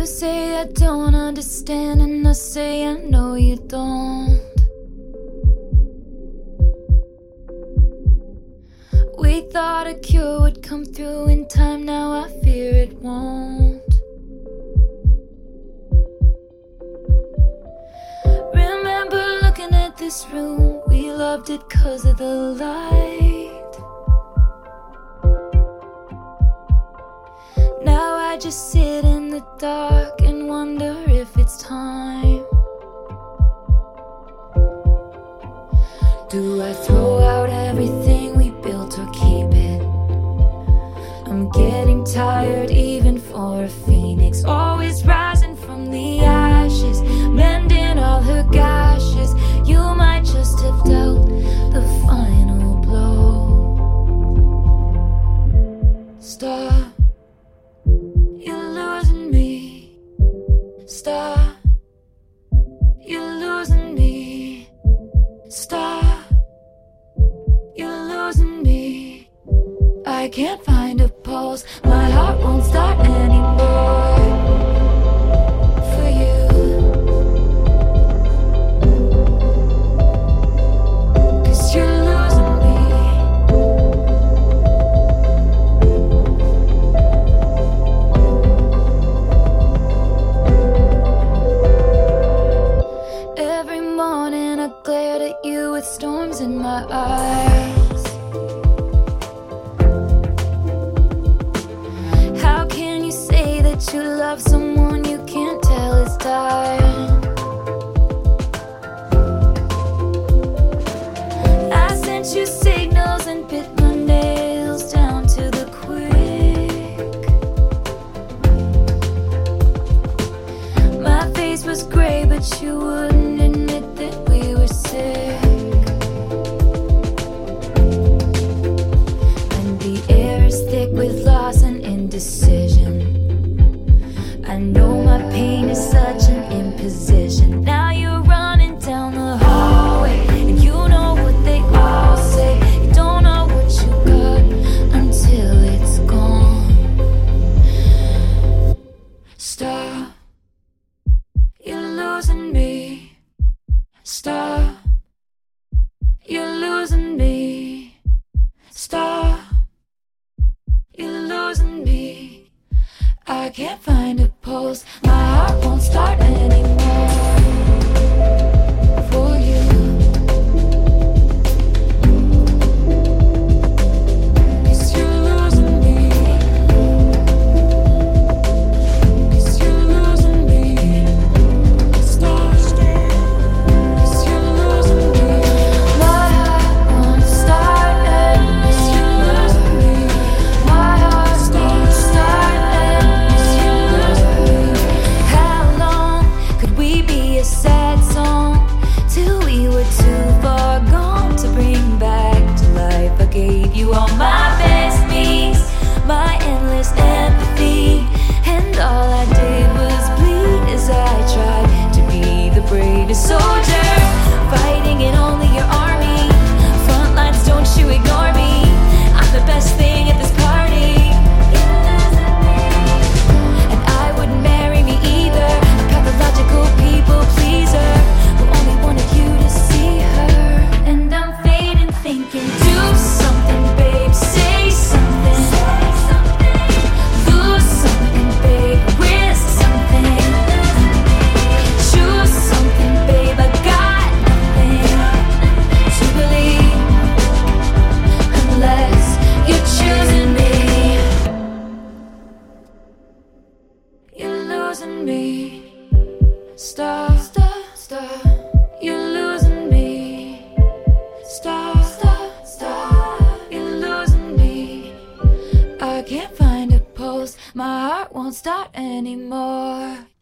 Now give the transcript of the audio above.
say I don't understand, and I say I know you don't. We thought a cure would come through in time, now I fear it won't. Remember looking at this room, we loved it 'cause of the light. Now I just sit in the dark and wonder if it's time. Do I throw out everything we built or keep it? I'm getting tired even for a phoenix, always rising from the ashes, mending all her gashes. You might just have dealt the final blow. Stop, you're losing me. Stop, you're losing me. Stop, you're losing me. I can't find a pulse, my heart won't start anymore for you. 'Cause you're losing me. Every morning I glared at you with storms in my eyes. How can you say that you love someone you can't tell is dying? I sent you signals and bit my nails down to the quick. My face was gray, but you wouldn't admit that we were sick. And the air is thick with loss and indecision. I know my pain is such an imposition. Now you're running down the hallway, and you know what they all say. You don't know what you got until it's gone. Stop, you're losing me. Stop, you're losing me. Stop, you're losing me. I can't find a pulse, my heart won't start anymore for you. 'Cause you're losing me. 'Cause you're losing me. Stop, 'cause you're losing me. My heart won't start unless you're losing me. My heart won't start unless you're losing me. How long could we be a sad song till we were too far gone to bring back to life? I gave you all my best me's, my endless empathy, and all I did was bleed as I tried to be the bravest soldier, fighting in only your army. Front lines, don't you ignore me. I'm the best thing at this party. And I wouldn't marry me either, a pathological people pleaser who only wanted you to see her. And I'm fading thinking, do something, babe, say something. Lose something, babe, risk something. Choose something, babe, I got nothing to believe unless you're choosing me. You're losing me. Stop, stop, stop. You're losing me. Stop, stop, stop. You're losing me. I can't find a pulse, my heart won't start anymore.